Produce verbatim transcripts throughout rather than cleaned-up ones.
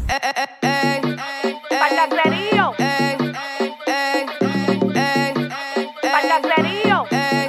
eh, eh, eh, eh, Palacerío. eh, eh, eh, Palacerío. eh.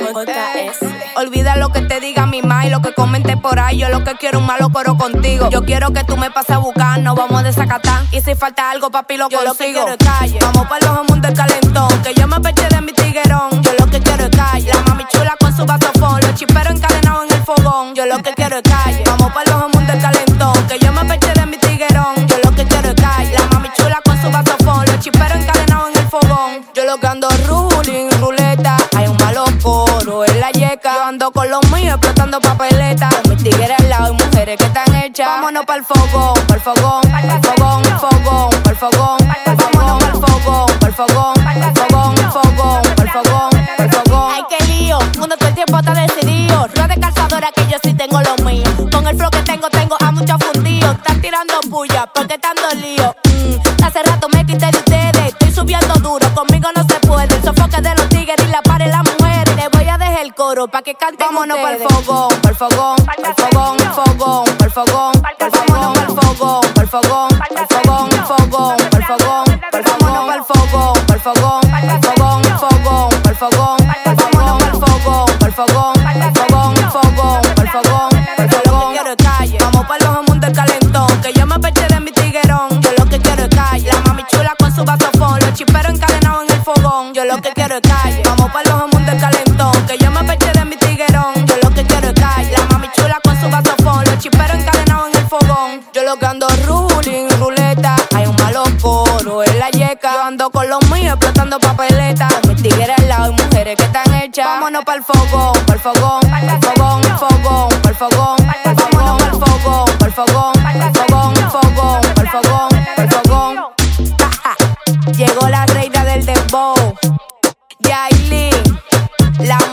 J S. Olvida lo que te diga mi ma y lo que comente por ahí. Yo lo que quiero un malo coro contigo. Yo quiero que tú me pases a buscar, no vamos a desacatar. Y si falta algo, papi, lo Yo consigo. lo que quiero es calle. Vamos para los mundos del calentón, que yo me peché de mi tiguerón. Yo lo que quiero es calle. La mami chula con su vasofón, los chiperos encadenados en el fogón. Yo lo que quiero es calle. Vamos para los mundos del calentón, que yo me peché de mi tiguerón. Yo lo que quiero es calle. La mami chula con su vasofón, los chiperos encadenados en el fogón. Yo lo que ando ruling, ruleta. Hay un malo coro en la yeca. Yo ando con los míos explotando papeleta. Con mis tigres al lado y mujeres que están hechas. Vámonos pa'l fogón, pa'l fogón, pa'l fogón, fogón, pa'l fogón. Vámonos pa'l fogón, pa'l fogón, pa'l fogón, fogón, pa'l fogón, pa'l fogón. Ay, qué lío, mundo todo el tiempo está decidido. Rueda de calzadora que yo sí tengo lo mío. Con el flow que tengo, tengo a muchos fundidos. Están tirando puya porque están dolidos. Mm, hace rato me quité de ustedes. Estoy subiendo duro, conmigo no se puede. El sofoque de los tigres y la pared las mujeres. Le voy a dejar el coro pa' que canten. Vámonos pa'l ustedes. fogón, pa'l fogón, pa'l fogón, fogón, pa'l fogón. Vámonos pa'l fogón, pa'l fogón, pa'l fogón, fogón, pa'l fogón. Vámonos pa'l fogón, pa'l fogón, pa'l fogón, fogón, pa'l fogón. Vámonos pa'l fogón, pa'l fogón, pa'l fogón, fogón, pa'l fogón. Yo lo que quiero es calle. Vamos pa' los mundos del calentón, que yo me peché de mi tiguerón. Yo lo que quiero es calle. La mami chula con su vasofón, los chiperos encadenados en el fogón. Yo lo que quiero es calle. Vamos pa' los mundos del calentón, que yo me peché de mi tiguerón. Yo lo que quiero es calle. La mami chula con su vasofón, los chiperos encadenados en el fogón. Yo lo que ando ruling, ruleta. Hay un malo coro en la yeca. Yo ando con los míos explotando papeleta. Con mis tigres al lado y mujeres que están hechas. Vámonos pa'l fogón, pa'l fogón, pa'l fogón, fogón, pa'l fogón. Vámonos pa'l fogón, pa'l fogón, pa'l fogón, fogón, pa'l fogón, pa'l fogón. Ja, ja. Llegó la reina del dembow, Yailin, la